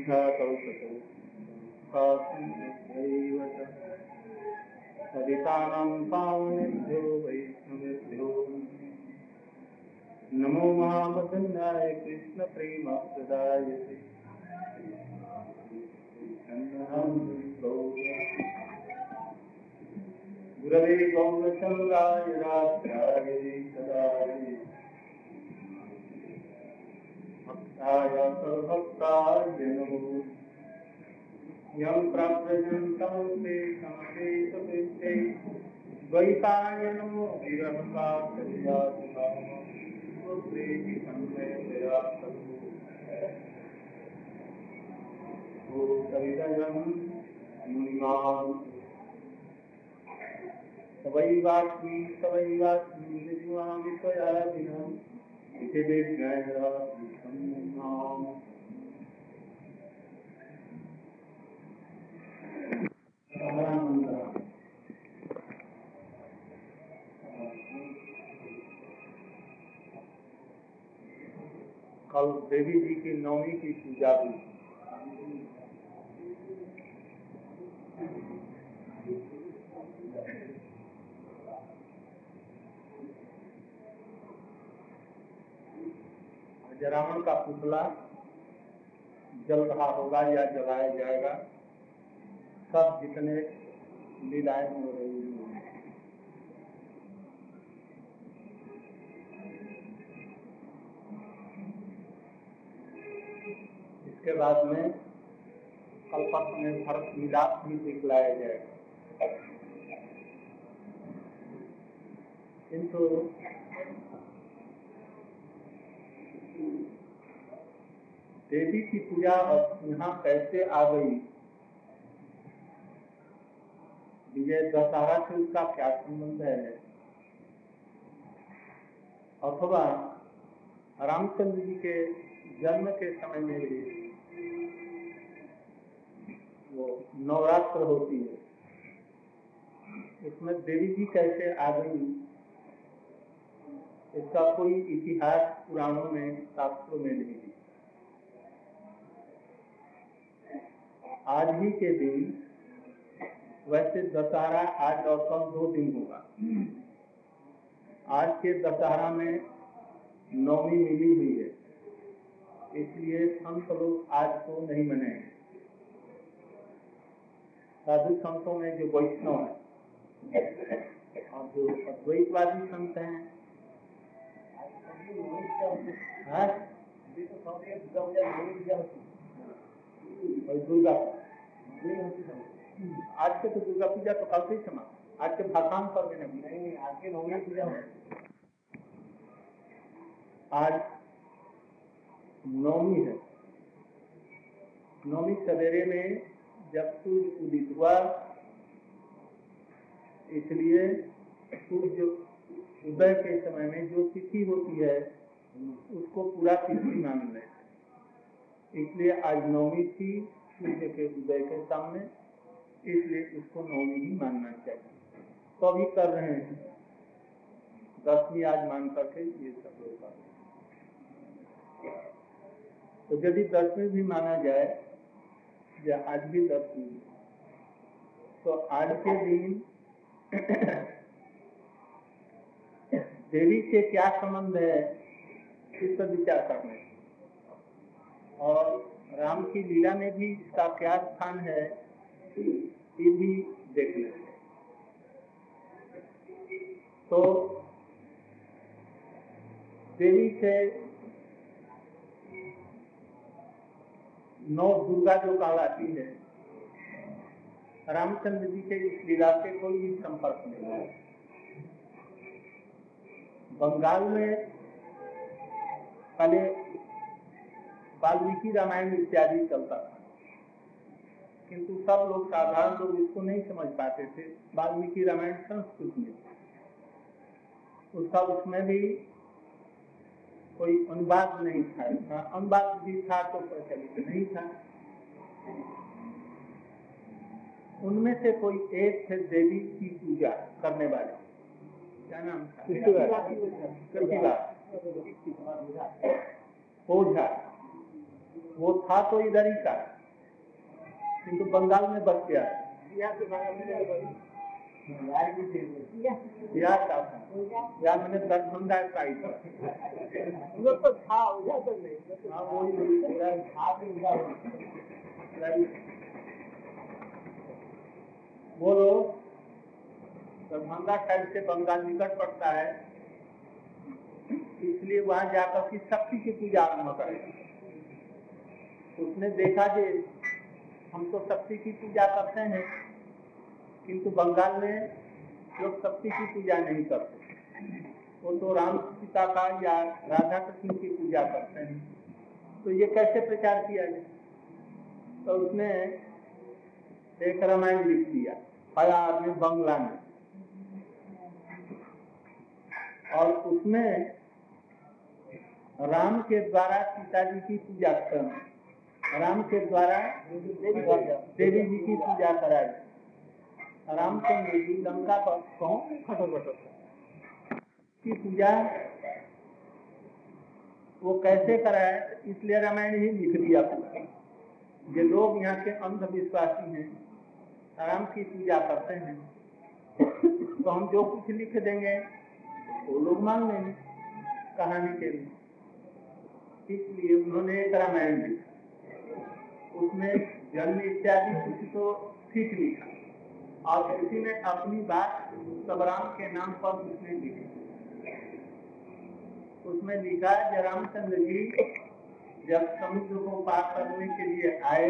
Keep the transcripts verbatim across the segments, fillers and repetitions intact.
कल्पतो सदितानां पावनेभ्यो वैष्णवेभ्यो नमो महावदन्याय कृष्ण प्रेम प्रदायते गुरवे गौरचन्द्राय राष्ट्राय सदाय भक्ताय सर्वभक्ताय नमो यं प्रव्रजन्तं ते समवेतवेत्ते द्वैतायनो विरहपाशर्यासुभाव प्रेति सन्मयतया सर्वो ओ सविदयं मुनिनां सवैवास्मि सवैवास्मि निर्वामि त्वया विना इति विज्ञायरात्मिकं नाम कल देवी जी की नवमी की पूजा हुई। रावण का पुतला जल रहा होगा या जलाया जाएगा। सब जितने लीलाएं हो रही हैं, इसके बाद में कल्पक में भरत मिलाप भी दिखलाया जाएगा। किंतु देवी की पूजा यहाँ कैसे आ गई, विजय दशहरा से उसका क्या संबंध है, अथवा रामचंद्र जी के जन्म के समय में भी वो नवरात्र होती है, उसमें देवी जी कैसे आ गई, इसका कोई इतिहास पुराणों में शास्त्रों में नहीं है। आज ही के दिन, वैसे दशहरा आज और कल दो दिन होगा। आज के दशहरा में नवमी मिली हुई है, इसलिए संत लोग आज को नहीं मनाएंगे। साधु संतों में जो वैष्णव है और जो अद्वैतवादी संत हैं, और दुर्गा आज के तो दुर्गा पूजा तो कल से समा, आज के भाषांत पर भी नहीं, आज के नवमी पूजा है। आज नवमी है। नवमी सवेरे में जब सूर्य उदित हुआ, इसलिए सूर्य उदय के समय में जो तिथि होती है उसको पूरा तिथि मान लें, इसलिए आज नवमी थी सूर्य के उदय के सामने, इसलिए उसको नवमी ही मानना चाहिए। तो अभी कर रहे हैं, दसवीं आज मान करके ये सब लोग कर रहे हैं। तो यदि दसवीं भी माना जाए या आज भी दसवीं, तो आज के दिन देवी से क्या संबंध है इस पर विचार करने, और राम की लीला में भी इसका क्या स्थान है ये भी देख लेते। तो देवी से नौ दुर्गा जो कहलाती है, रामचंद्र जी के इस लीला से कोई भी संपर्क नहीं है। बंगाल में पहले वाल्मीकि रामायण इत्यादि चलता था, किंतु सब लोग, साधारण लोग इसको नहीं समझ पाते थे। वाल्मीकि रामायण संस्कृत में, उसका उसमें भी कोई अनुवाद नहीं था, अनुवाद भी था तो प्रचलित नहीं था। उनमें से कोई एक थे देवी की पूजा करने वाले, क्या नाम था? ओझा। वो था तो इधर ही का, किंतु बंगाल में बच गया। या मैंने दरभंगा साइड तो था बोलो दरभंगा साइड से बंगाल निकट पड़ता है, इसलिए वहां जाकर की शक्ति की पूजा आरम्भ करेगा। उसने देखा कि हम तो शक्ति की पूजा करते हैं, किंतु बंगाल में लोग शक्ति की पूजा नहीं करते, वो तो राम सीता का या राधा कृष्ण की पूजा करते हैं। तो ये कैसे प्रचार किया जाए? तो उसने एक रामायण लिख दिया फलार में बंगला में, और उसमें राम के द्वारा सीता जी की पूजा करना, राम के द्वारा देवी जी की पूजा कराई। रामचंद्र जी लंका पर कौन खटोखट की पूजा वो कैसे कराए, इसलिए रामायण ही लिख दिया। ये लोग यहाँ के अंधविश्वासी हैं, राम की पूजा करते हैं, तो हम जो कुछ लिख देंगे वो लोग मान लेंगे कहानी के लिए। इसलिए उन्होंने एक रामायण लिखा, उसमें जन्म इत्यादि कुछ तो ठीक लिखा, और उसी में अपनी बात सब राम के नाम पर उसने लिखी। उसमें लिखा कि रामचंद्र जी जब समुद्र को पार करने के लिए आए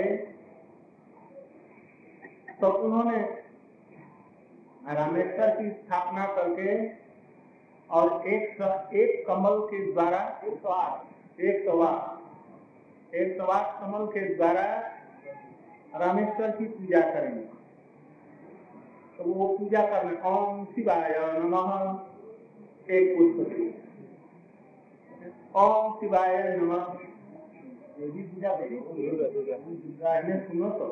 तो उन्होंने रामेश्वर की स्थापना करके और एक एक कमल के द्वारा एक सौ आठ एक सौ आठ एक सौ आठ कमल के द्वारा रामेश्वर की पूजा करेंगे। तो वो पूजा करने ओम शिवाय नमः एक पुष्प, ओम शिवाय नमः देवी पूजा करेंगे। सुनो तो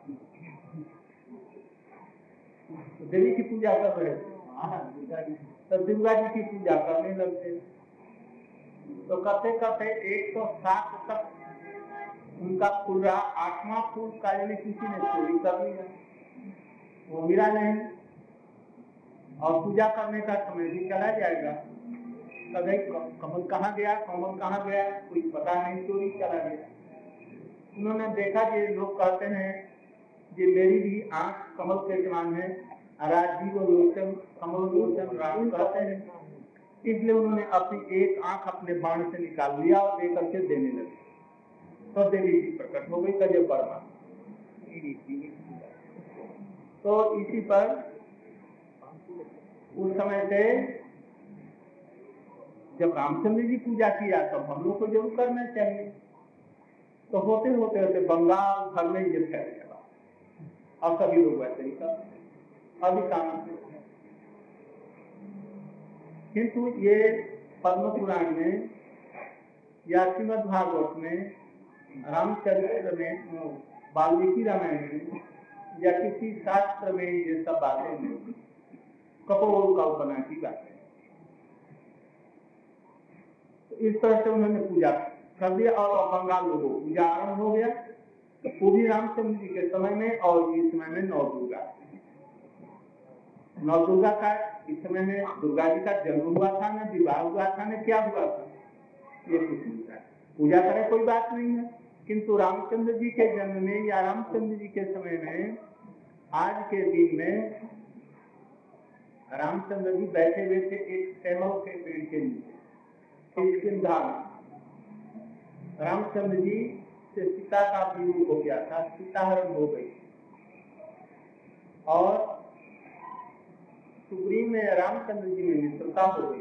देवी की पूजा कर रहे तो दुर्गा जी की पूजा करने लगते। तो करते करते एक सौ सात तक उनका पूरा आठवां फूल काले में किसी ने चोरी कर लिया, वो मिला नहीं, और पूजा करने का समय भी चला जाएगा। कभी कमल कहाँ गया, कमल कहाँ गया, कोई पता नहीं, चोरी चला गया। उन्होंने देखा कि लोग कहते हैं कि मेरी भी आंख कमल के समान है, राजीव लोचन कमल लोचन राम कहते हैं, इसलिए उन्होंने अपनी एक आंख अपने बाण से निकाल लिया और लेकर के देने लगे। तो देवी जी प्रकट हो गई गजब वर्मा। तो इसी पर उस समय से जब रामचंद्र जी पूजा किया तब हम लोग को जरूर करना चाहिए। तो होते होते होते बंगाल भर में ये फैल गया, और सभी लोग वैसे ही कर अधिकांश। किंतु ये पद्म पुराण में या श्रीमद् भागवत में, रामचरित्र में, वाल्मीकि रामायण में या किसी शास्त्र में ये सब बातें नहीं, कपोल कल्पना की बातें। तो इस तरह से उन्होंने पूजा कर दिया और बंगाल लोगों को पूजा आरंभ हो गया। वो भी रामचंद्र जी के समय में, और इस समय में नौ दुर्गा नौ दुर्गा का इस समय में दुर्गा जी का जन्म हुआ था, न विवाह हुआ था, न क्या हुआ था, ये कुछ नहीं था। पूजा करे कोई बात नहीं है, किंतु रामचंद्र जी के जन्म में या रामचंद्र जी के समय में आज के दिन में रामचंद्र जी बैठे हुए थे एक सेमल के पेड़ के नीचे। रामचंद्र जी से सीता का वियोग हो गया था, सीता हरण हो गई, और सुग्रीव में रामचंद्र जी में मित्रता हो गई।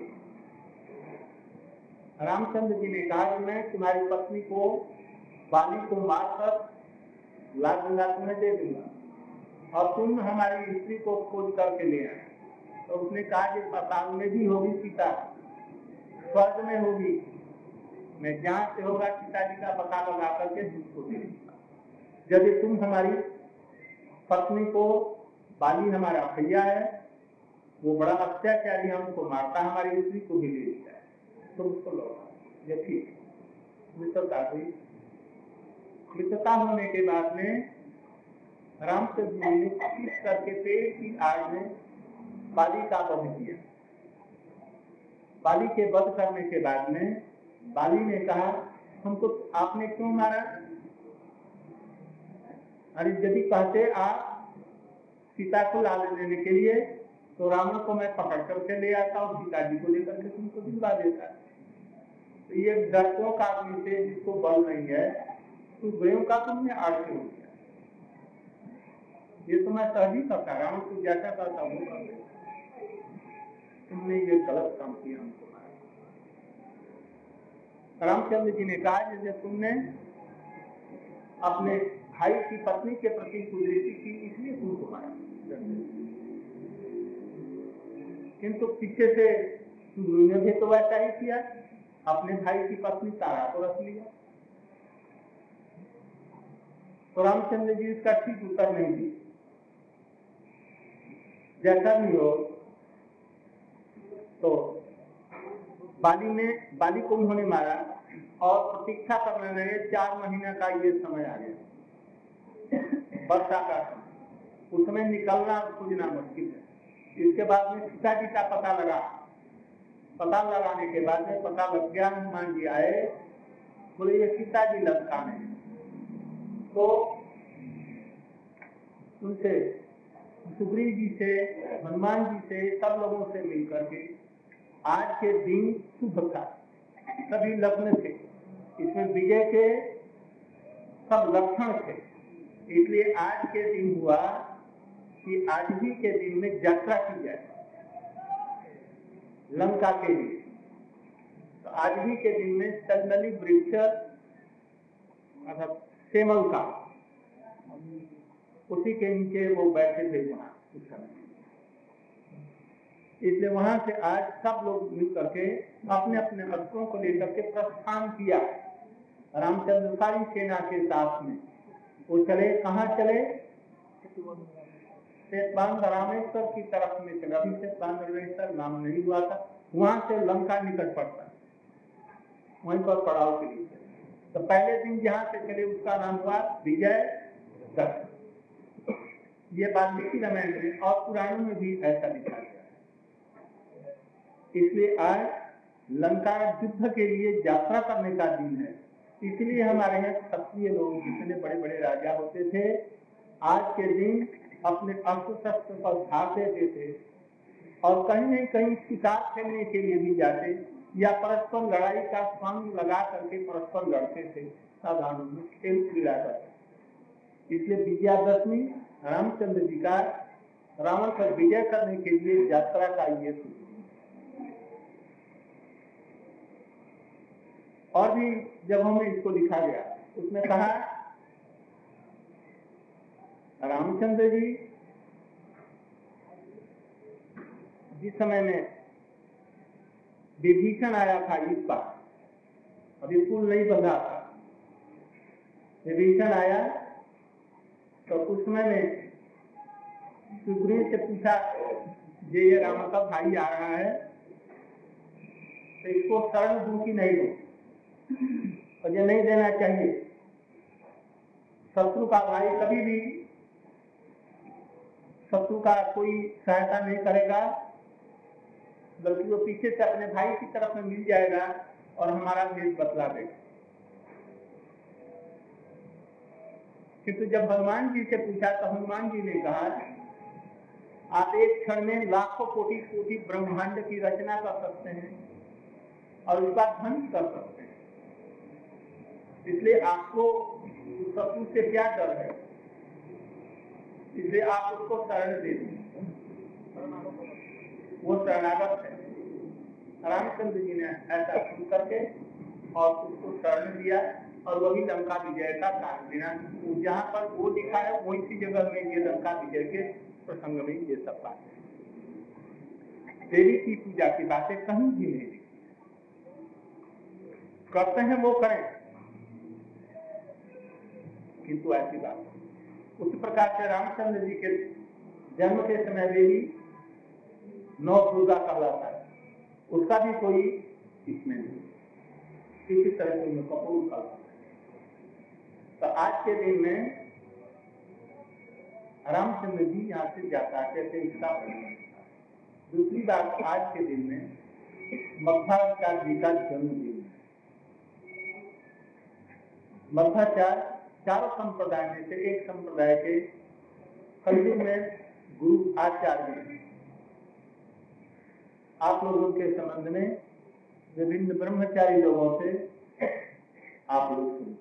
रामचंद्र जी ने कहा कि मैं तुम्हारी पत्नी को बाली को मारकर लाल गंगा तुम्हें दे दूंगा और तुम हमारी स्त्री को खोज करके ले आए। तो उसने कहा कि पाताल में भी होगी सीता, स्वर्ग में होगी, मैं जहां से होगा सीता जी का पता लगा करके तुमको दे दूंगा। यदि तुम हमारी पत्नी को, बाली हमारा भैया है, वो बड़ा अत्याचारी, हमको मारता, हमारी स्त्री को भी ले लेता है, तो उसको लौटा। ये ठीक मित्रता हुई। मित्रता होने के बाद में रामचंद्र जी ने कोशिश करके पेड़ की आड़ में बाली का वध किया। बाली के वध करने के बाद में बाली ने कहा, हमको आपने क्यों मारा? अरे यदि कहते आप सीता को ला लेने के लिए तो रावण को मैं पकड़ करके ले आता और सीता जी को लेकर के तुमको दिलवा देता। तो ये डरपोक आदमी से जिसको बल नहीं है, तो गयों का तुमने आड़ से हो गया। ये तो मैं सहजी करता, रावण को जैसा करता वो कर देता, तुमने ये गलत काम किया हमको मारा। रामचंद्र जी ने कहा, जैसे तुमने अपने भाई की पत्नी के प्रति कुदृष्टि की, इसलिए तुमको मारा। किंतु पीछे से ने भी तो वैसा ही किया, अपने भाई की पत्नी तारा को रख लिया। तो रामचंद्र जी इसका ठीक उत्तर नहीं दी। जैसा भी हो, तो बाली ने बाली को उन्होंने मारा और प्रतीक्षा करने लगे। चार महीना का ये समय आ गया, वर्षा का समय। उसमें निकलना खोजना मुश्किल है। इसके बाद में सीता जी का पता लगा। पता लगाने के बाद में पता लग गया, हनुमान जी आए, बोले ये सीता जी लंका में। तो उनसे सुग्रीव जी से, हनुमान जी से, सब लोगों से मिलकर के आज के दिन शुभ था, सभी लग्न थे, इसमें विजय के सब लक्षण थे। इसलिए आज के दिन हुआ कि आज ही के दिन में यात्रा की जाए लंका के लिए। तो आज ही के दिन में संदली वृक्ष अर्थात सेमल का, उसी के नीचे वो बैठे थे वहां उस समय। इसलिए वहां से आज सब लोग मिल करके अपने अपने अस्त्रों को लेकर के प्रस्थान किया। रामचंद्र सारी सेना के साथ में वो चले। कहाँ चले? श्वेतबांध रामेश्वर की तरफ में चले। अभी श्वेतबांध रामेश्वर नाम नहीं हुआ था, वहां से लंका निकट पड़ता, वहीं पर पड़ाव के लिए। तो पहले दिन जहां से चले उसका नाम हुआ विजय दशमी। ये वाल्मीकि रामायण में और पुराणों में भी ऐसा लिखा गया। इसलिए आज लंका युद्ध के लिए यात्रा करने का दिन है। इसलिए हमारे यहाँ क्षत्रिय लोग जितने बड़े बड़े राजा होते थे, आज के दिन अपने अस्त्र शस्त्र पर धार देते थे और कहीं नहीं कहीं शिकार खेलने के लिए भी जाते या परस्पर लड़ाई का संग लगा करके परस्पर लड़ते थे। साधारण में खेल क्रीड़ा करते। इसलिए विजयादशमी रामचंद्र जी का रावण पर विजय करने के लिए यात्रा का ये सूत्र। और भी जगहों में इसको लिखा गया। उसमें कहा रामचंद्र जी जिस समय में विभीषण आया था, इस बार अभी पुल नहीं बंधा था, विभीषण आया तो उस समय में सुग्रीव से पूछा, ये ये राम का भाई आ रहा है, तो इसको शरण दूं कि नहीं दूं? और ये नहीं देना चाहिए। शत्रु का भाई कभी भी शत्रु का कोई सहायता नहीं करेगा, बल्कि वो पीछे से अपने भाई की तरफ में मिल जाएगा और हमारा भेद बतला देगा। किंतु जब हनुमान जी से पूछा तो हनुमान जी ने कहा, आप एक क्षण में लाखों कोटि कोटि ब्रह्मांड की रचना कर सकते हैं और उसका ध्वंस कर सकते हैं, इसलिए आपको शत्रु से क्या डर है? इसलिए आप उसको शरण दे दीजिए, वो शरणागत है। रामचंद्र जी ने ऐसा शुरू करके और उसको शरण दिया और वही लंका विजय का कारण देना। जहाँ पर वो लिखा है वही सी जगह में ये लंका विजय के प्रसंग में ये सब बातें, देवी की पूजा की बातें कहीं भी नहीं लिखी। करते हैं वो करें, किंतु ऐसी बात। उसी प्रकार से रामचंद्र जी के जन्म के समय में भी नौ दुर्गा कहलाता है, उसका भी कोई इसमें नहीं, किसी तरह से कपूर कहलाता है। तो आज के दिन में रामचंद्र जी यहाँ से जाता कहते इसका। दूसरी बात, आज के दिन में मध्वाचार्य जी का जन्मदिन है। मध्वाचार्य चारों संप्रदाय में से एक संप्रदाय के कलयुग में गुरु आचार्य हैं। आप लोगों के संबंध में विभिन्न ब्रह्मचारी लोगों से आप लोग सुनिए।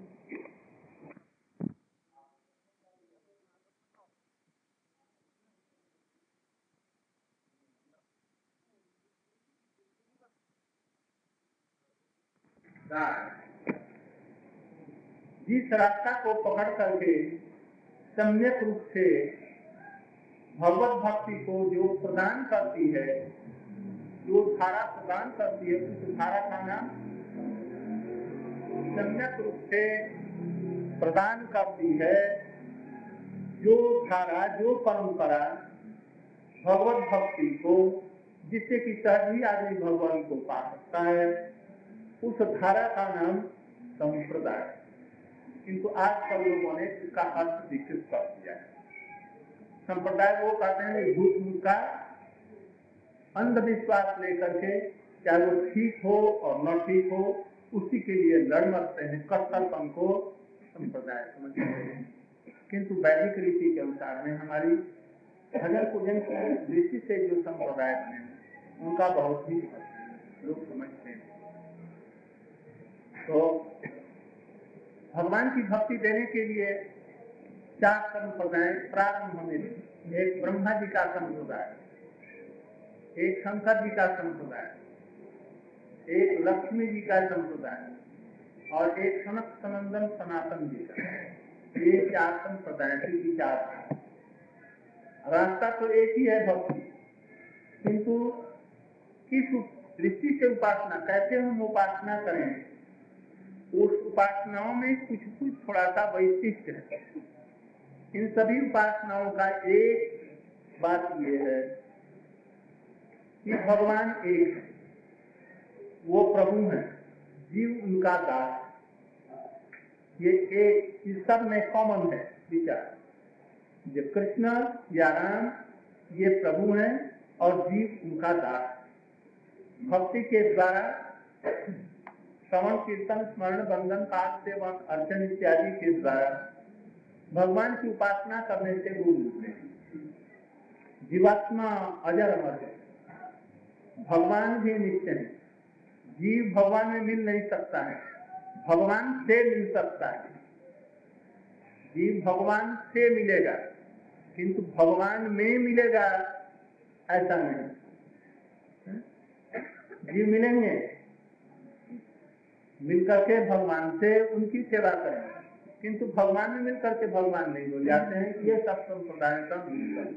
जिस रास्ता को पकड़ करके सम्यक रूप से भगवत भक्ति को जो प्रदान करती है, जो धारा प्रदान करती है, उस धारा का नाम सम्यक रूप से प्रदान करती है। जो धारा, जो परंपरा भगवत भक्ति को, जिससे कि सहज ही आदमी भगवान को पा सकता है, उस धारा का नाम संप्रदाय। किंतु आज कल लोगों ने इसका अर्थ विकृत कर दिया है। संप्रदाय वो कहते हैं झूठ मूठ का अंधविश्वास लेकर के, चाहे वो ठीक हो और न ठीक हो, उसी के लिए लड़ मरते हैं, कट्टरपन को संप्रदाय समझते हैं। किंतु वैदिक रीति के अनुसार में हमारी भजन पूजन की दृष्टि से जो संप्रदाय बने उनका बहुत ही लोग समझते हैं। तो भगवान की भक्ति देने के लिए चार संप्रदाय प्रारंभ होने लगे। एक ब्रह्मा जी का संप्रदाय, एक शंकर जी का संप्रदाय, एक लक्ष्मी जी का संप्रदाय और एक सनत सनंदन सनातन जी का। ये चार संप्रदाय की विचार। रास्ता तो एक ही है भक्ति, किंतु किस दृष्टि से उपासना, कैसे हम उपासना करें, उस उपासनाओं में कुछ कुछ थोड़ा सा वैशिष्ट है। इन सभी उपासनाओं का एक बात यह है कि भगवान एक है, वो प्रभु है, जीव उनका दास। ये एक इस सब में कॉमन है विचार। जो कृष्ण या राम ये प्रभु हैं और जीव उनका दास। भक्ति के द्वारा श्रवण कीर्तन स्मरण बंधन पाठ सेवन अर्चन इत्यादि के द्वारा भगवान की उपासना करने से वो मिलते हैं। जीवात्मा अजर अमर है, भगवान भी नित्य है। जीव भगवान में मिल नहीं सकता है, भगवान से मिल सकता है। जीव भगवान से मिलेगा, किंतु भगवान में मिलेगा ऐसा नहीं। जीव मिलेंगे, मिलकर के भगवान से उनकी सेवा करेंगे, किंतु भगवान में मिलकर के भगवान नहीं हो जाते हैं। ये सब संप्रदाय का मूल।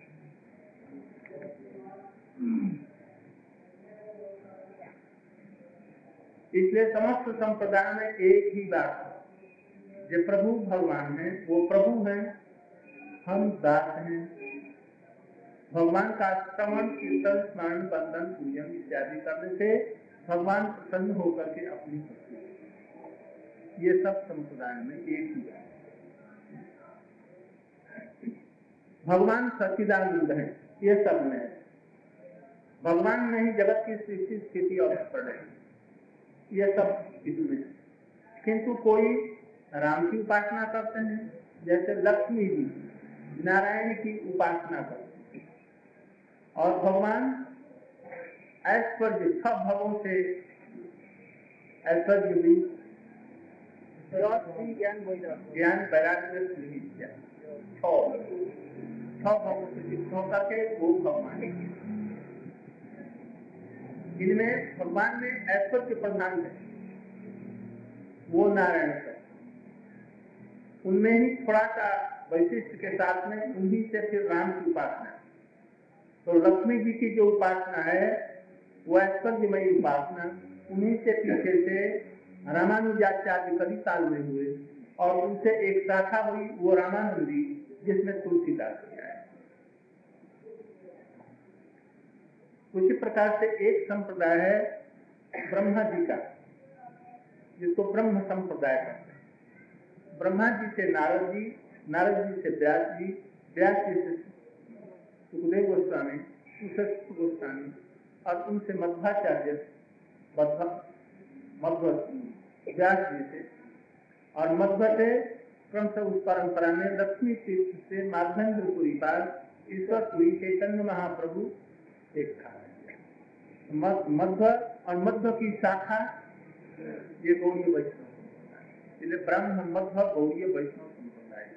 इसलिए समस्त संप्रदाय में एक ही बात है, जो प्रभु भगवान है वो प्रभु है, हम दास हैं। भगवान का श्रवण कीर्तन स्मरण बंधन पूजन इत्यादि करने से भगवान प्रसन्न होकर के अपनी भक्ति, ये सब संप्रदाय में एक ही है। भगवान सच्चिदानंद है, ये सब में है। भगवान में ही जगत की सृष्टि स्थिति और पड़े, ये सब इसमें। किंतु कोई राम की उपासना करते हैं, जैसे लक्ष्मी जी नारायण की उपासना करते हैं, और भगवान ऐश्वर्य सब भवों से ऐश्वर्य भी ज्ञान ज्ञान वैराग्य छह भवों से युक्त होकर के वो भगवान। इनमें भगवान में ऐश्वर्य प्रधान है, वो नारायण है। उनमें ही थोड़ा सा वैशिष्ट के साथ में उन्हीं से फिर राम की उपासना। तो लक्ष्मी जी की जो उपासना है वो ऐश्वर्यमयी उपासना, उन्हीं से पीछे से रामानुजाचार्य कभी साल में हुए और उनसे एक शाखा हुई वो रामानंदी, जिसमें तुलसीदास किया है। उसी प्रकार से एक संप्रदाय है ब्रह्मा जी का, जिसको ब्रह्म संप्रदाय कहते हैं। ब्रह्मा जी से नारद जी, नारद जी से व्यास जी, व्यास जी से सुखदेव गोस्वामी, वशिष्ठ गोस्वामी और उनसे मध्वाचार्य मध्व मध्व व्यास जी से, और मध्व से क्रमशः उस परंपरा में लक्ष्मी तीर्थ से माधवेंद्रपुरी पाद ईश्वरपुरी चैतन्य महाप्रभु एक था। मध्व और मध्व की शाखा ये गौड़ीय वैष्णव संप्रदाय, इसलिए ब्रह्म मध्व गौड़ीय वैष्णव संप्रदाय।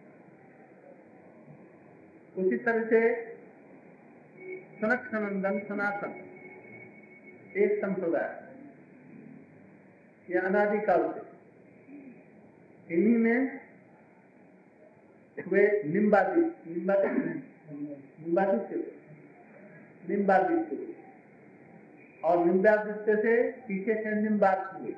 उसी तरह से सनक सनंदन सनातन एक संप्रदाय, ये अनादिकाल से इन्हीं में वे निम्बादित निम्बादित निम्बादित निम्बादित और निम्बादित्य से पीछे से निम्बाद हुए।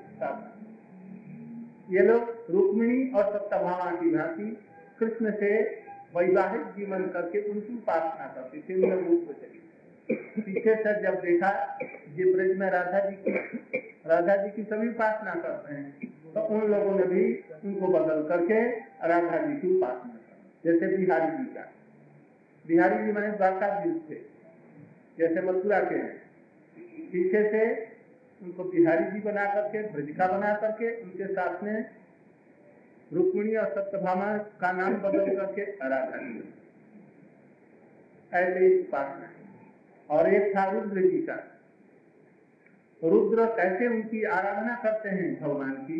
ये लोग रुक्मिणी और सप्तभामा की भांति कृष्ण से वैवाहिक जीवन करके उनकी उपासना करते थे। रूप से पीछे से जब देखा ये ब्रज में राधा जी की राधा जी की सभी उपासना करते हैं, तो उन लोगों ने भी उनको बदल करके राधा जी की उपासना कर, जैसे बिहारी जी का बिहारी जी मैंने द्वारकाधीश थे, जैसे मथुरा के हैं, पीछे से उनको बिहारी जी बना करके ब्रजिका बना करके उनके साथ में रुक्मिणी और सत्यभामा का नाम बदल करके राधा जी, ऐसे ही उपासना। और एक था रुद्र जी का, रुद्र कैसे उनकी आराधना करते हैं भगवान की,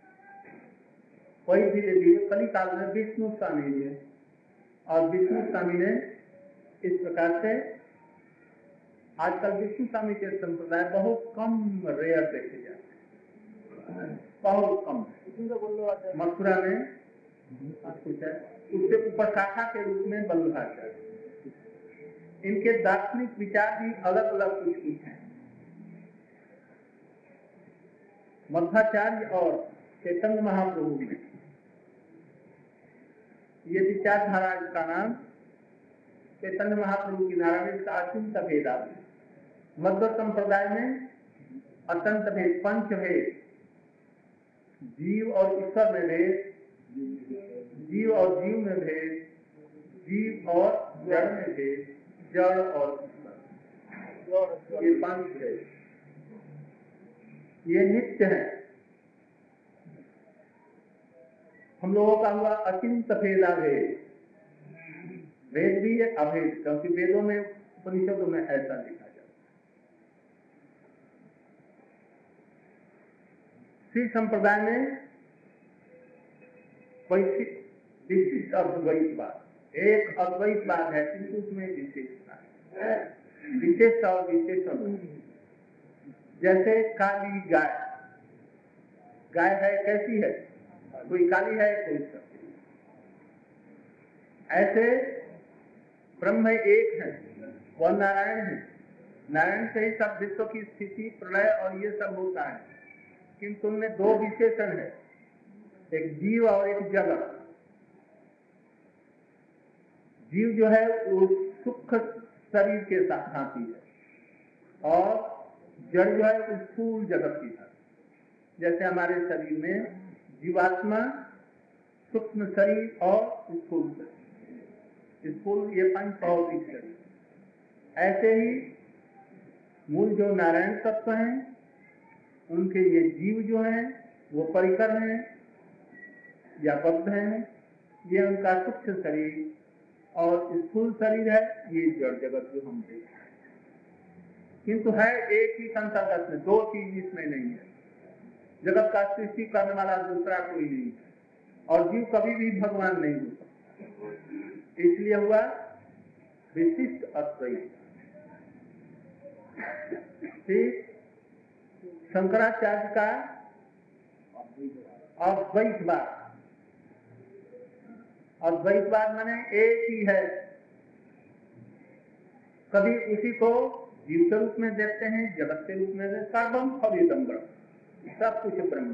वही धीरे धीरे कली काल में विष्णु स्वामी जी, और विष्णु स्वामी ने इस प्रकार से आजकल विष्णु स्वामी के संप्रदाय बहुत कम रेयर देखे जाते हैं, बहुत कम। मथुरा में कुछ है, उससे उपशाखा के रूप में वल्लभाचार्य, इनके दार्शनिक विचार भी अलग अलग कुछ कुछ हैं। मध्वाचार्य और चैतन्य महाप्रभु में ये विचारधारा, इसका नाम चैतन्य महाप्रभु की धारा में इसका अत्यंत भेद आता है। मध्व संप्रदाय में अत्यंत भेद, पंच भेद, जीव और ईश्वर में भेद, जीव और जीव में भेद, जीव और जड़ में भेद, जड़ और ईश्वर, ये पांच भेद, ये नित्य है। हम लोगों का हुआ अचिंत भेदा भेद, वेद भी है अभेद, क्योंकि वेदों में उपनिषदों में ऐसा लिखा जाता है। श्री संप्रदाय में विशिष्ट अद्वैतवाद, एक अद्वैतवाद है किंतु उसमें विशेषता है, विशेष और विशेषण। जैसे काली गाय, गाय है कैसी है, कोई काली है कोई सफेद, ऐसे ब्रह्म एक है, वह नारायण है, नारायण से ही सब विश्व की स्थिति प्रलय और ये सब होता है, किंतु उनमें दो विशेषण है, एक जीव और एक जगत। जीव जो है वो सूक्ष्म शरीर के साथ भांति है, और जड़ जो है वो स्थूल जगत की है। जैसे हमारे शरीर में जीवात्मा, सूक्ष्म शरीर और स्थूल शरीर, स्थूल ये पंच भौतिक शरीर, ऐसे ही मूल जो नारायण तत्व हैं उनके ये जीव जो हैं वो परिकर हैं या बद्ध हैं, ये उनका सूक्ष्म शरीर, और स्थूल शरीर है ये जड़ जगत जो हम देखते हैं। किंतु है एक ही संसार में, दो चीज इसमें नहीं है। जगत का सृष्टि करने वाला दूसरा कोई नहीं है, और जीव कभी भी भगवान नहीं हो सकता, इसलिए हुआ विशिष्ट अद्वैत। शंकराचार्य का अद्वैतवाद, अद्वैतवाद माने एक ही है, कभी उसी को जीव के रूप में देखते हैं, जगत के रूप में देखते, सर्वम खविदम ब्रह्म, सब कुछ ब्रह्म।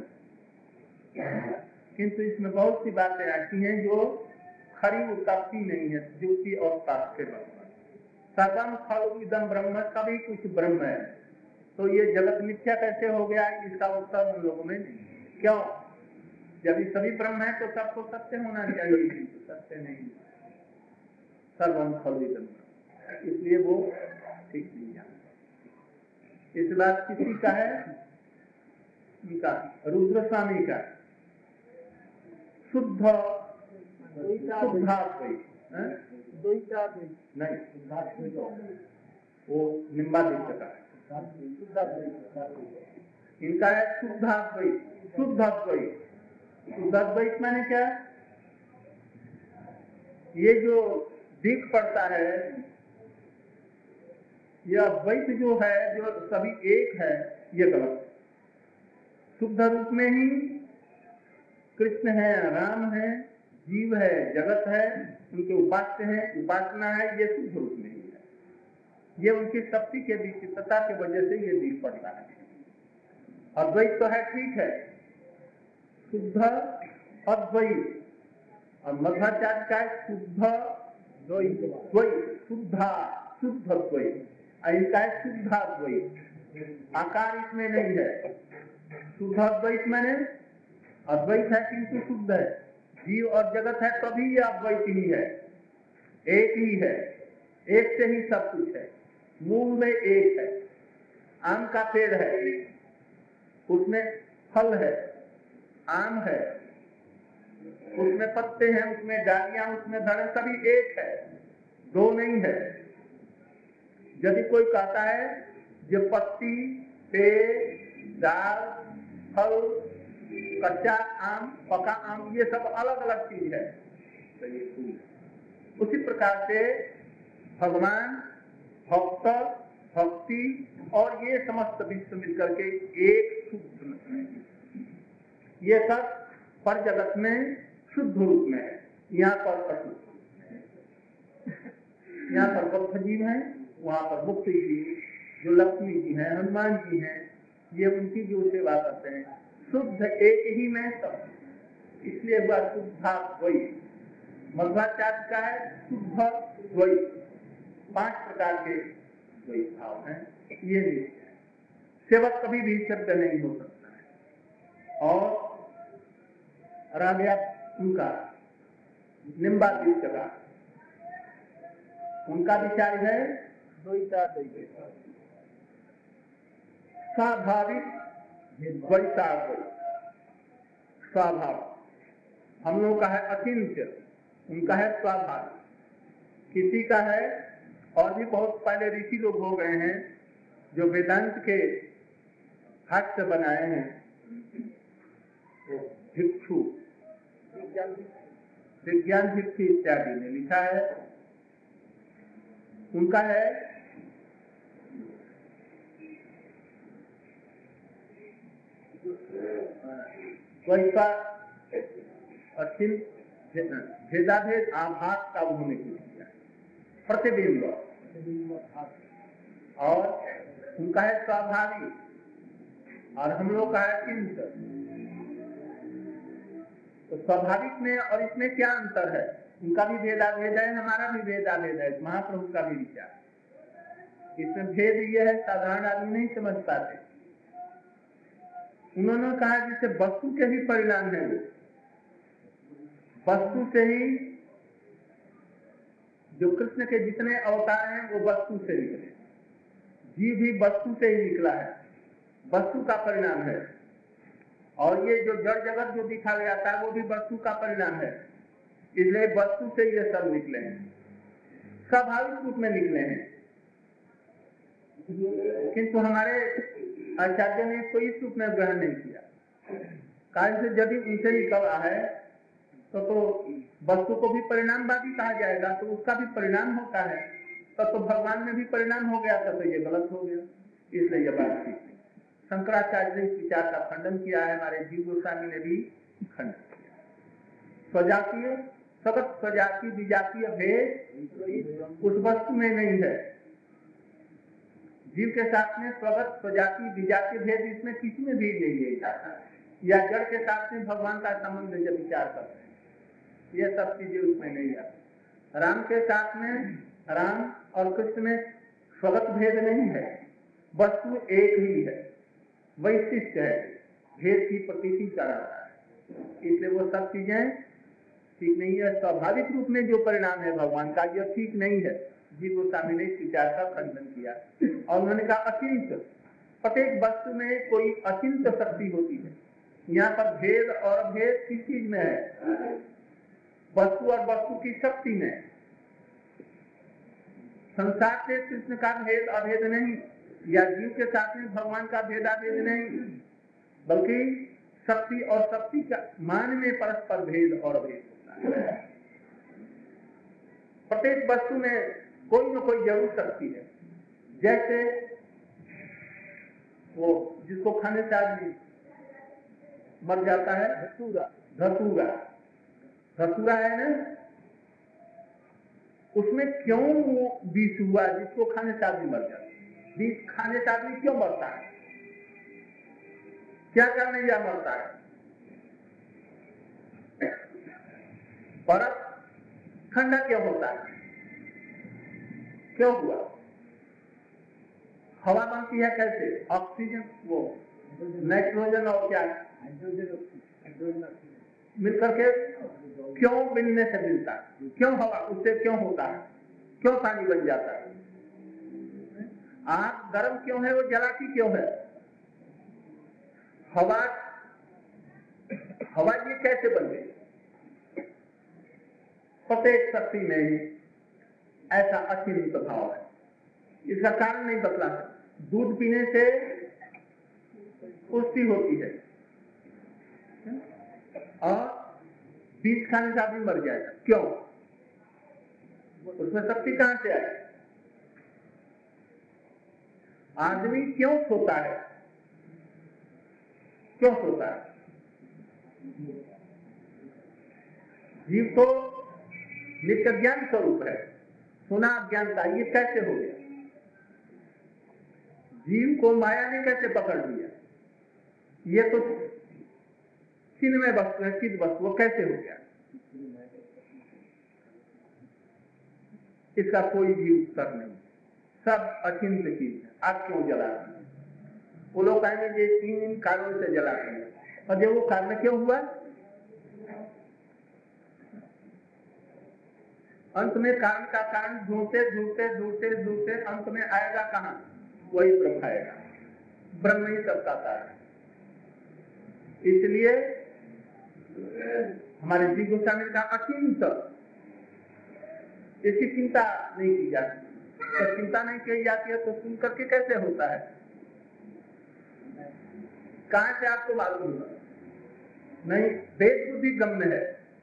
किंतु इसमें बहुत सी बातें ऐसी हैं जो खरी उतरती नहीं है, युक्ति और शास्त्र के बारे में। सर्वम खविदम ब्रह्म, सभी कुछ ब्रह्म है, तो ये जगत मिथ्या कैसे हो गया, इसका उत्तर उन लोगों में नहीं। क्यों? जब ये सभी ब्रह्म है तो सबको सत्य होना चाहिए, तो सत्य नहीं। सर्वम खलु, इसलिए वो ठीक नहीं जाना। इस बात किसी का है, उनका रुद्र स्वामी का शुद्ध शुद्धाद्वैत नहीं, वो निम्बादित्य का इनका है शुद्धाद्वैत। शुद्धाद्वैत शुद्धाद्वैत माने क्या? ये जो दिख पड़ता है, यह अद्वैत जो है, जो सभी एक है, ये गलत है। शुद्ध रूप में ही कृष्ण है, राम है, जीव है, जगत है, उनके उपास्य है, उपासना है, ये शुद्ध रूप में ही है। ये उनकी शक्ति के विचित्रता की वजह से ये दिख पड़ता है। अद्वैत तो है, ठीक है, शुद्ध अद्वैत। और मध्वाचार्य का शुद्ध द्वैत, शुद्धा शुद्ध द्वैत, इनका है शुद्धाद्वैत। आकार इसमें नहीं है। शुद्ध अद्वैत मैंने अद्वैत है किंतु शुद्ध है, जीव और जगत है तभी ये अद्वैत ही है, एक ही है, एक से ही सब कुछ है, मूल में एक है। आम का पेड़ है, उसमें फल है, आम है, उसमें पत्ते हैं, उसमें डालियां, उसमें धड़े, सभी एक है, दो नहीं है। यदि कोई कहता है जो पत्ती, पेड़, दाल, फल, कच्चा आम, पका आम, ये सब अलग अलग चीज है, तो ये है। उसी प्रकार से भगवान, भक्त, भक्ति और ये समस्त विश्व मिलकर के एक शुद्ध में, ये सब पर जगत में शुद्ध रूप में है। यहाँ पर अशुद्ध, यहाँ पर बद्ध जीव है, वहाँ पर मुक्ति जीव, जो लक्ष्मी जी हैं, हनुमान जी हैं, ये उनकी जो सेवा करते हैं। शुद्ध एक ही में सब, इसलिए हुआ शुद्धाद्वैत। मध्वाचार्य का है शुद्ध द्वैत। पांच प्रकार के द्वैत भाव हैं, ये नहीं है। सेवक कभी भी शब्द नहीं हो सकता है। और राजा उनका निम्बादित्य का, उनका विचार है द्वैताद्वैत, स्वाभाविक द्वैताद्वैत। स्वाभाविक हम लोग का है अचिंत्य, उनका है स्वाभाविक। किसी का है, और भी बहुत पहले ऋषि लोग हो गए हैं जो वेदांत के भाष्य बनाए हैं, भिक्षु, विज्ञान भिक्षु इत्यादि ने लिखा है, उनका है वैसा अचिंत भेदाभेद आभास का उन्होंने किया, प्रतिबिंब। और उनका है स्वाभाविक, और हम लोग का है चिंतन। तो स्वाभाविक में और इसमें क्या अंतर है? उनका भी भेदाभेद है, हमारा भी भेदाभेद है, महाप्रभु का भी विचार। इसमें भेद ये है, साधारण आदमी नहीं समझ पाते। उन्होंने कहा जैसे वस्तु के ही परिणाम है, वस्तु से ही, जो कृष्ण के जितने अवतार हैं वो वस्तु से निकले, जीव भी वस्तु से ही निकला है, वस्तु का परिणाम है। और ये जो जड़ जगत जो दिखा जाता है वो भी वस्तु का परिणाम है, इसलिए वस्तु से ये सब निकले हैं, स्वाभाविक रूप में निकले हैं। किंतु हमारे आचार्य ने इसको इस रूप में ग्रहण नहीं किया, कारण से यदि उनसे निकला है तो तो वस्तु को भी परिणामवादी कहा जाएगा, तो उसका भी परिणाम होता है, तो, तो भगवान में भी परिणाम हो गया था, तो ये गलत हो गया। इसलिए यह बात ठीक है। शंकराचार्य ने इस विचार का खंडन किया है, हमारे जीव गोस्वामी ने भी खंडन किया। स्वजातीय सगत स्वजातीय विजातीय भेद उस वस्तु में नहीं है। जीव के साथ में स्वगत स्वजातीय विजातीय भेद इसमें किसी में भी नहीं ले जाता, या जड़ के साथ में भगवान का संबंध जब विचार करते हैं, ये सब चीजें उसमें नहीं आती। राम के साथ में, राम और कृष्ण में स्वगत भेद नहीं है, वस्तु एक ही है, वैशिष्ट है, भेद की प्रतीति कराता है। इसलिए वो सब चीजें ठीक नहीं है। स्वाभाविक रूप में जो परिणाम है भगवान का, यह ठीक नहीं है। जीव गोस्वामी ने इस विचार का खंडन किया और उन्होंने कहा अचिंत, प्रत्येक वस्तु में कोई अचिंत शक्ति होती है। यहाँ पर भेद और अभेद किस चीज में है? वस्तु और वस्तु की शक्ति में। संसार से कृष्ण का भेद अभेद नहीं, या जीव के साथ में भगवान का भेदाभेद नहीं, बल्कि शक्ति और शक्ति का मान में परस्पर भेद और अभेद होता है। प्रत्येक वस्तु में कोई न कोई जरूर शक्ति है। जैसे वो जिसको खाने से आदमी मर जाता है, धतूरा धतूरा धतूरा है ना, उसमें क्यों वो विष हुआ जिसको खाने से आदमी मर जाता है? विष खाने से आदमी क्यों मरता है? क्या करने या मरता है? बर्फ ठंडा क्यों होता है? क्यों हुआ? हवा बनती है कैसे? ऑक्सीजन, वो नाइट्रोजन और क्या मिलकर के क्यों मिलने से मिलता है? क्यों हवा उससे क्यों होता है? क्यों पानी बन जाता है? आग गर्म क्यों है? वो जलाती क्यों है? हवा हवा ये कैसे बन गई? प्रत्येक शक्ति में ही ऐसा अचिंत भाव है। इसका कारण नहीं बतला सकते। दूध पीने से पुष्टि होती है और बीज खाने से आदमी मर जाएगा। क्यों? उसमें शक्ति कहां से आई? आदमी क्यों सोता है? क्यों सोता है? जीव तो नित्य ज्ञान स्वरूप है, सुना अज्ञानता, ये कैसे हो गया? जीव को माया ने कैसे पकड़ लिया? ये तो चिन्ह में वस्तु है, चिन्ह वस्तु, वो कैसे हो गया? इसका कोई भी उत्तर नहीं। सब अचिंत चीज है। आग क्यों जलाते हैं? वो लोग कहेंगे ये तीन इन कारणों से जलाते हैं, और जब वो कारण क्यों हुआ? अंत में कारण का कारण ढूंढते ढूंढते ढूंढते ढूंढते अंत में आएगा कहां? वही ब्रह्म आएगा। ब्रह्म ही सबका कारण। इसलिए हमारे जीव गोस्वामी का अचिंत, इसकी चिंता नहीं की जाती। तो चिंता नहीं की जाती है तो सुन करके कैसे होता है? कहां से आपको मालूम होगा? नहीं, वेद बुद्धि गम्य है।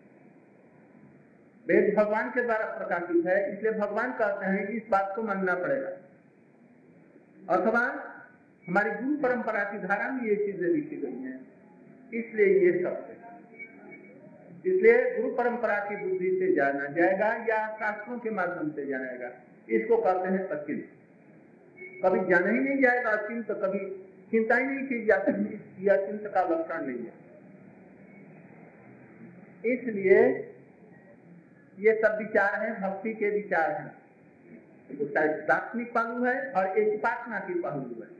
वेद भगवान के द्वारा प्रकाशित है, इसलिए भगवान कहते हैं कि इस बात को मानना पड़ेगा। अथवा हमारी गुरु परंपरा की धारा में ये चीजें लिखी गई हैं, इसलिए ये सब है। इसलिए गुरु परंपरा की बुद्धि से जाना जाएगा या शास्त्रों के माध्यम से जाना जाएगा, इसको कहते हैं अचिंत। कभी जाना ही नहीं जाएगा अचिंत, तो कभी चिंता ही नहीं की जा सकती, यह अचिंत का लक्षण नहीं है। इसलिए ये सब विचार हैं, भक्ति के विचार हैं। दार्शनिक पहलू है और एक उपासना की पहलू है।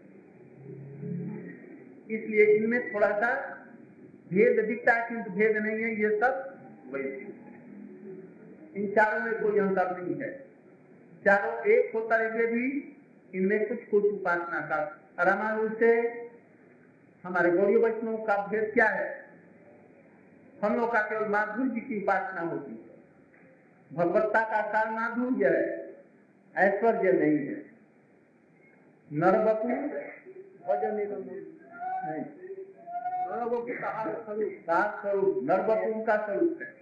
इसलिए इनमें थोड़ा सा भेद दिखता है, किंतु भेद नहीं है। ये सब वैसे इन चारों में कोई अंतर नहीं है। चारों एक होता है, भी इनमें कुछ कुछ उपासना का रामानुज से हमारे गौरी वैष्णव का भेद क्या है? हम लोग का केवल माधुर्य जी की उपासना होती है। भगवत्ता का सार माधुर्य है, ऐश्वर्य नहीं है। नरबपु भजन नहीं, नरबपु का स्वरूप, नरबपु का स्वरूप है।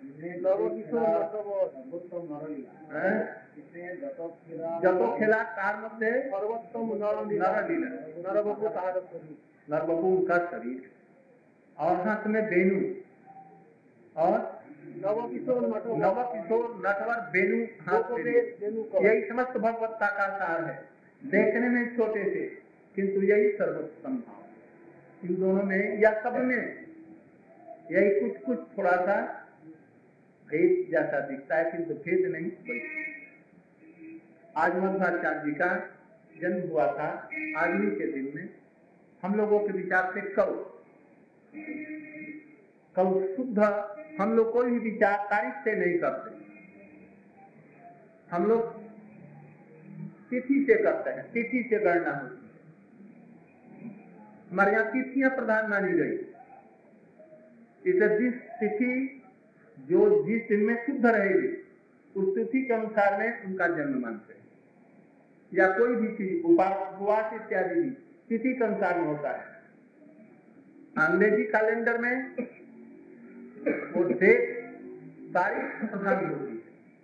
जतो खेला कार मध्य सर्वोत्तम नरलीला, नरबपु नरबपु का शरीर और हाथ में वेणु और नवकिशोर नवकिशोर नटवर वेणु हाथ में, यही समस्त भगवत्ता का सार है। देखने में छोटे से, किंतु यही सर्वोत्तम भाव। इन दोनों में या सब में यही कुछ कुछ थोड़ा सा भेद जैसा दिखता है, किंतु भेद नहीं। आज मध्वाचार्य जी का जन्म हुआ था आज ही के दिन में। हम लोगों के विचार से कल कल शुद्ध हम लोग कोई भी विचार तारीख से नहीं करते, हम लोग तिथि से करते हैं, तिथि से गणना होती है। हमारे यहाँ तिथियां प्रधान मानी गई, इसलिए जिस तिथि जो जिस दिन में शुद्ध रहेगी उस तिथि के अनुसार में उनका जन्म मानते हैं। या कोई भी चीज उपवास इत्यादि भी तिथि के अनुसार में होता है। अंग्रेजी कैलेंडर में वो डेट तारीख प्रधान होती है,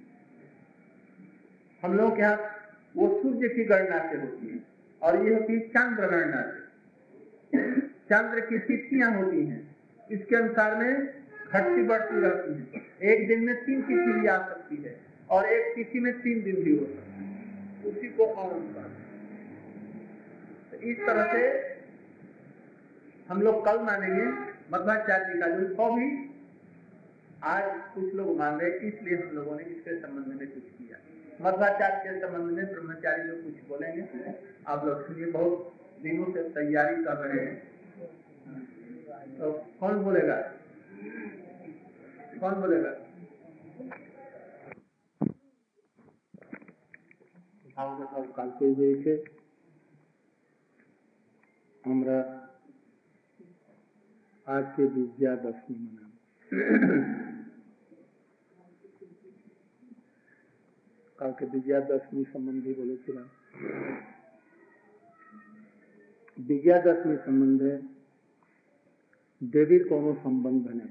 हम लोग के यहाँ वो सूर्य की गणना से होती है और ये होती है चंद्र गणना से। चंद्र की तिथियां होती हैं, इसके अनुसार में घटती बढ़ती रहती है। एक दिन में तीन तिथि भी आ सकती है और एक तिथि में तीन दिन भी हो सकता है, उसी को और इस तरह से हम लोग कल मानेंगे मध्वाचार्य जी का जो सौ भी आज कुछ लोग मान रहे, इसलिए हम लोगों ने इसके संबंध में कुछ किया। मध्वाचार्य के संबंध में ब्रह्मचारी लोग कुछ बोलेंगे, आप लोग सुनिए। बहुत दिनों से तैयारी कर रहे हैं, तो कौन बोलेगा, कौन बोलेगा? কালকে হয়েছে আমরা আজকে বিজয়াদশমী মানাবো। কালকে বিজয়াদশমী সম্বন্ধে বলেছিলাম। বিজয়াদশমী সম্বন্ধে দেবীর কোনো সম্বন্ধ নেই।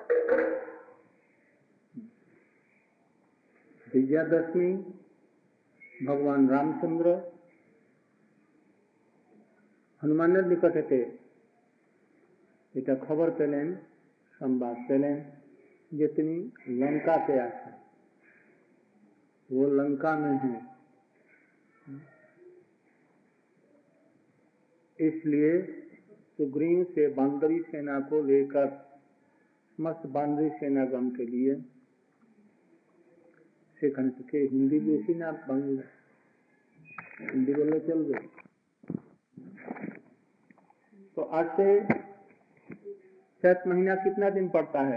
বিজয়াদশমী ভগবান রামচন্দ্র হনুমানের নিকটেতে এটা খবর পেলেন, সংবাদ পেলেন যে তিনি লঙ্কাতে আছেন, वो लंका में है। इसलिए सुग्रीव से बांदरी सेना को लेकर समस्त बांदरी सेनागण के लिए সেখানে থেকে হিন্দি বেশি না বাংলা हिंदी बोले चल गए। तो आज से चैत महीना कितना दिन पड़ता है?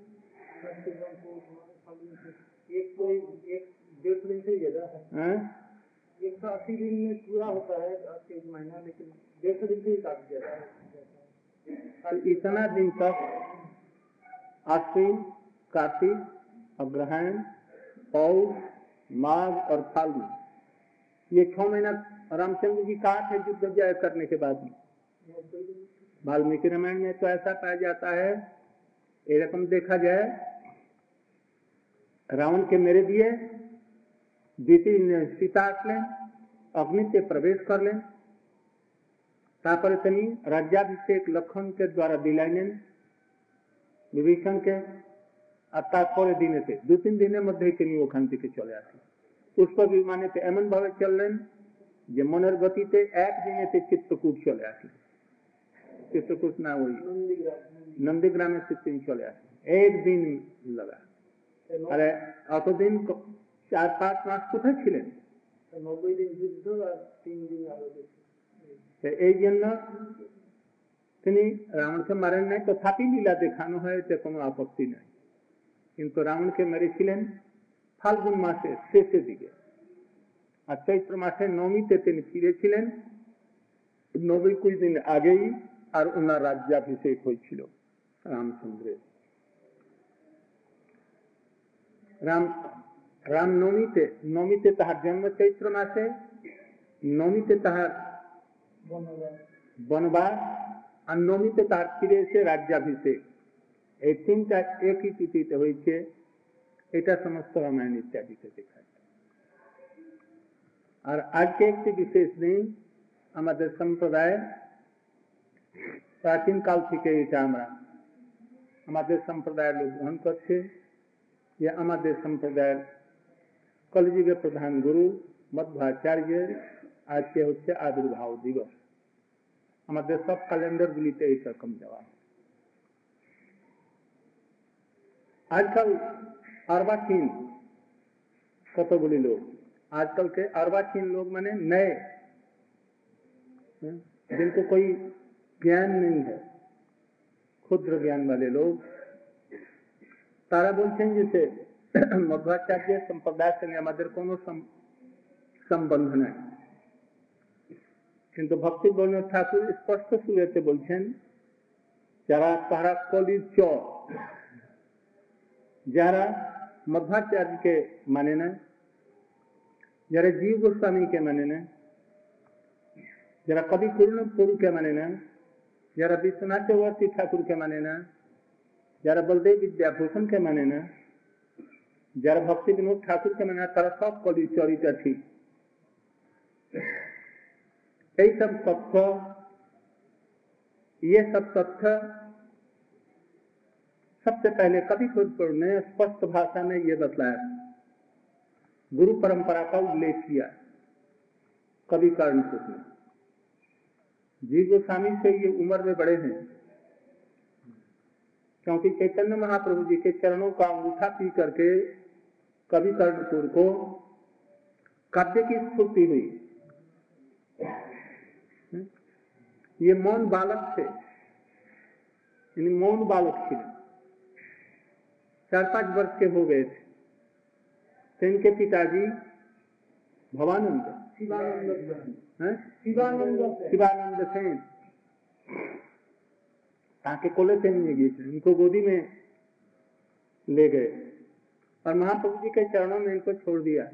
एक तो एक डेढ़ दिन से ज्यादा है, एक सौ अस्सी दिन में पूरा होता है अस्सी महीना, लेकिन डेढ़ सौ दिन से ही काफी ज्यादा है। तो इतना दिन तक आश्विन, कार्तिक, अग्रहायण, पौष, माघ और फाल्गुन, ये छह महीना रामचंद्र जी कहा थे युद्ध जय करने के बाद में। वाल्मीकि रामायण में तो ऐसा पाया जाता है, ये रकम देखा जाए, रावण के मेरे दिए द्वितीय सीता ले अग्नि से प्रवेश कर लें, तापर तनी राज्याभिषेक लखन के द्वारा दिलाइलें विभीषण के, আর তারপরে দিনেতে দু তিন দিনের মধ্যেই তিনি ওখান থেকে চলে আসেন। পুষ্প বিমানেতে এমন ভাবে চললেন যে মনের গতিতে একদিনেতে চিত্রকূট চলে আসেন। চিত্রকূট না ওই নন্দীগ্রামে তিনি চলে আসেন, একদিন লাগা। আরে অতদিন চার পাঁচ মাস কোথায় ছিলেন? নব্বই দিন যুদ্ধ আর তিন দিন আলো। এই জন্য তিনি রাবণকে মারেন নাই, তথাপি লীলা দেখানো হয়েছে, কোনো আপত্তি নাই। কিন্তু রাবণকে মেরেছিলেন ফাল্গুন মাসের শেষের দিকে, আর চৈত্র মাসের নবমীতে তিনি ফিরেছিলেন নব্বই কুড়ি দিন আগেই, আর ওনার রাজ্যাভিষেক হয়েছিল রামচন্দ্রের। রাম রাম নবমীতে নবমীতে তাহার জন্ম চৈত্র মাসে, নবমীতে তাহার বনবাস, আর নবমীতে তাহার ফিরে এসে রাজ্যাভিষেক। এই তিনটা একই তিথিতে হয়েছে, এটা সমস্ত রামায়ণ ইত্যাদিতে দেখা যায়। আর আজকে একটি বিশেষ দিন আমাদের সম্প্রদায় প্রাচীন কাল থেকে এটা আমরা আমাদের সম্প্রদায়ের লোক গ্রহণ করছে, যে আমাদের সম্প্রদায়ের কলিযুগের প্রধান গুরু মধ্বাচার্যের আজকে হচ্ছে আবির্ভাব দিবস। আমাদের সব ক্যালেন্ডার গুলিতে এই রকম দেওয়া। आजकल अर्वाचीन कतगुली लोग, आजकल के अर्वाचीन लोग माने नए, जिनको कोई ज्ञान नहीं है, क्षुद्र ज्ञान वाले लोग, তারা বলছেন যে মধ্বাচার্যের সম্প্রদায়ের সঙ্গে আমাদের কোনো সম্বন্ধ নাই, কিন্তু ভক্তি বৈষ্ণব ঠাকুর স্পষ্ট সুরেতে বলছেন যারা তারা কলির চর, যারা মধ্বাচার্যকে মানে না, যারা জীব গোস্বামীকে মানে না, যারা কবি पूर्णपुरुके মানে না, যারা বিশ্বনাথ চৌবর্তী ঠাকুরকে মানে না, যারা বলদেব বিদ্যাভূষণকে মানে না, যারা ভক্তি বিনোদ ঠাকুরকে মানে না, তারা সব কলি চরিতা ঠিক। এই सब तथ्य ये सब तथ्य सबसे पहले कवि खुदपुर ने स्पष्ट भाषा में ये बतलाया, गुरु परंपरा का उल्लेख किया कवि कर्णपुर ने। जीव गोस्वामी से ये उम्र में बड़े हैं, क्योंकि चैतन्य महाप्रभु जी के चरणों का अंगूठा पी करके कवि कर्णपुर को काव्य की स्फूर्ति हुई। ये मौन बालक थे, मौन बालक थे, चार पांच वर्ष के हो गए थे, तो इनके पिताजी भवानंद शिवानंद शिवानंद सेन ताके कोले सेन में गए थे, उनको गोदी में ले गए और महाप्रभु जी के चरणों में इनको छोड़ दिया।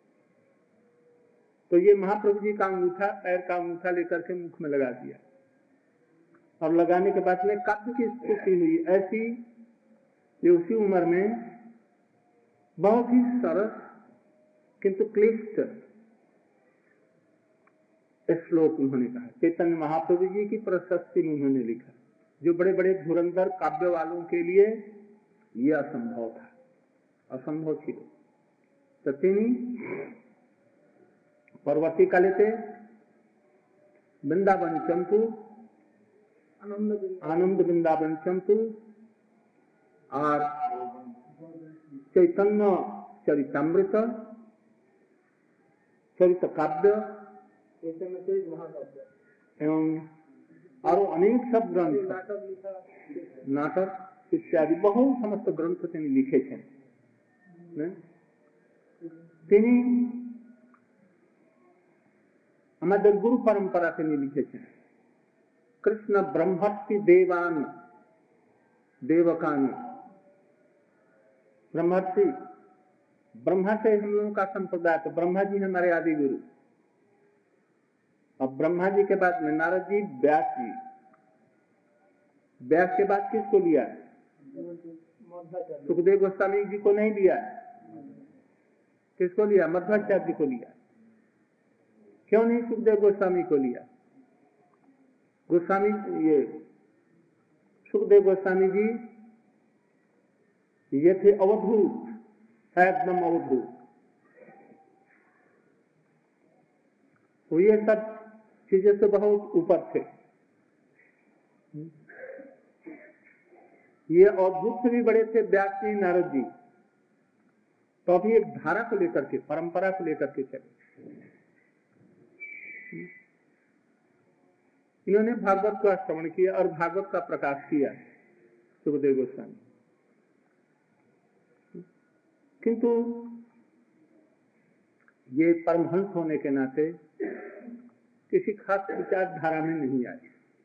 तो ये महाप्रभु जी का अंगूठा, पैर का अंगूठा लेकर के मुख में लगा दिया और लगाने के बाद में काव्य की स्फूर्ति हुई। ऐसी ये उसी उम्र में बहुत ही सरस किंतु क्लिष्ट श्लोक उन्होंने कहा। चैतन्य महाप्रभु जी की प्रशस्ति में उन्होंने लिखा, जो बड़े बड़े धुरंधर काव्य वालों के लिए यह असंभव था, असंभव थी। तो तीन पर्वती काले थे वृंदावन चंपू, आनंद वृंदावन चंपू और चैतन्य चरितामृत, चरित काव्य एवं और अनेक सब ग्रंथ, नाटक इत्यादि बहुत समस्त ग्रंथ তিনি লিখেছেন। তিনি আমাদের গুরু পরম্পরা তিনি লিখেছেন। कृष्ण ब्रह्मर्षि देवान देवकान, ब्रह्मर्षि ब्रह्मा से हम लोगों का संप्रदाय, तो ब्रह्मा जी हमारे आदि गुरु। अब ब्रह्मा जी के बाद में नारद जी, व्यास जी, व्यास के बाद किसको लिया? सुखदेव गोस्वामी जी को नहीं लिया, किसको लिया? मध्वाचार्य जी को लिया। क्यों नहीं सुखदेव गोस्वामी को लिया? गोस्वामी ये सुखदेव गोस्वामी जी ये थे अवधूत, एकदम अवधूत। तो ये सब चीजें से बहुत ऊपर थे। ये अवधूत से भी बड़े थे व्यास जी, नारद जी। तो अभी एक धारा को लेकर के, परंपरा को लेकर के चले। इन्होंने भागवत का श्रवण किया और भागवत का प्रकाश किया सुखदेव गोस्वामी, किंतु ये परमहंस होने के नाते किसी खास विचारधारा में नहीं आए।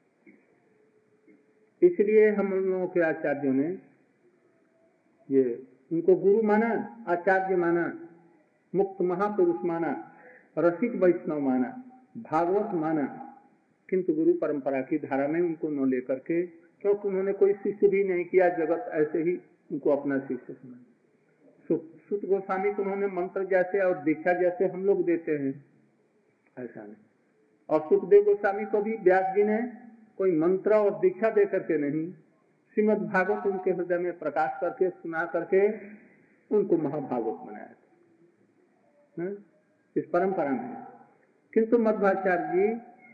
इसलिए हम लोगों के आचार्यों ने ये उनको गुरु माना, आचार्य माना, मुक्त महापुरुष माना, रसिक वैष्णव माना, भागवत माना, किंतु गुरु परंपरा की धारा में उनको न लेकर के, क्योंकि उन्होंने कोई शिष्य भी नहीं किया, जगत ऐसे ही उनको अपना शिष्य समझा। सुत गोस्वामी को उन्होंने मंत्र जैसे और दीक्षा जैसे हम लोग देते हैं, ऐसा नहीं। और सुखदेव गोस्वामी को भी व्यास जी ने कोई मंत्र और दीक्षा दे करके नहीं, श्रीमद् भागवत उनके हृदय में प्रकाश करके, सुना करके उनको महाभागवत बनाया था इस परंपरा में। किंतु मध्वाचार्य जी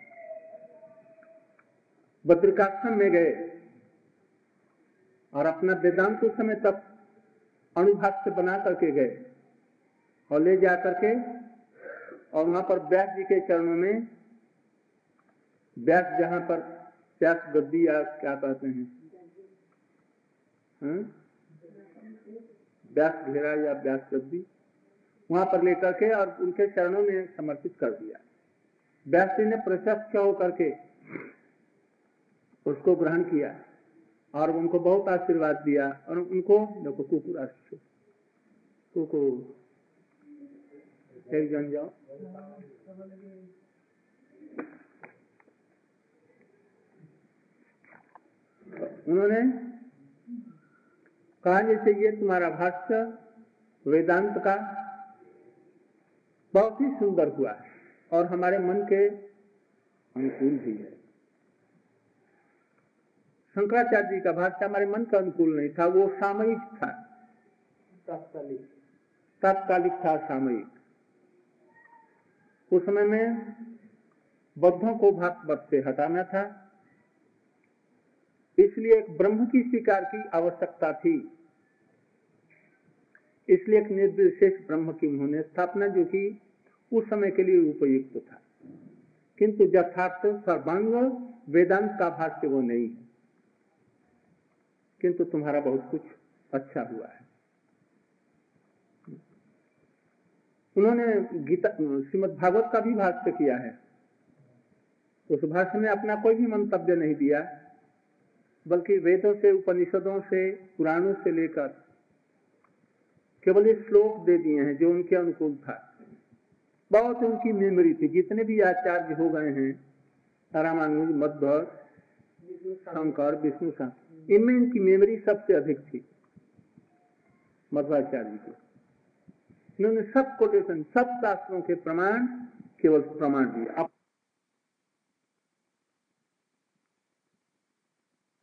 बद्रिकाश्रम में गए और अपना वेदांत उस समय तक अणुभाग से बना करके गए और ले जा करके और वहां पर व्यास जी के चरणों में, व्यास जहां पर व्यास गद्दी या क्या कहते हैं, व्यास घेरा या व्यास गद्दी, वहां पर लेकर के और उनके चरणों में समर्पित कर दिया। व्यास जी ने प्रशस्त होकर के उसको ग्रहण किया और उनको बहुत आशीर्वाद दिया और उनको देखो कुकुर कुकुर एक जन जाओ। उन्होंने कहा जैसे ये तुम्हारा भाष्य वेदांत का बहुत ही सुंदर हुआ है और हमारे मन के अनुकूल भी है। शंकराचार्य जी का भाष्य हमारे मन का अनुकूल नहीं था, वो सामयिक था, तात्कालिक तात्कालिक था, सामयिक। उस समय में बद्धों को भागवत से हटाना था, इसलिए एक ब्रह्म की स्वीकार की आवश्यकता थी। इसलिए एक निर्विशेष ब्रह्म की उन्होंने स्थापना जो की उस समय के लिए उपयुक्त था, किंतु यथार्थ सर्वांग वेदांत का भाष्य वो नहीं है। किंतु तुम्हारा बहुत कुछ अच्छा हुआ है। उन्होंने गीता श्रीमद् भागवत का भी भाष्य किया है। उस भाष्य में अपना कोई भी मंतव्य नहीं दिया, बल्कि वेदों से, उपनिषदों से, पुराणों से लेकर केवल ये श्लोक दे दिए हैं जो उनके अनुकूल था। बहुत उनकी मेमोरी थी। जितने भी आचार्य हो गए हैं, रामानुज, मध्व, शंकर, विष्णु शास्त्री, इनमें इनकी मेमोरी सबसे अधिक थी मध्वाचार्य की। इन्होंने सब कोटेशन, सब शास्त्रों के प्रमाण केवल प्रमाण दिए।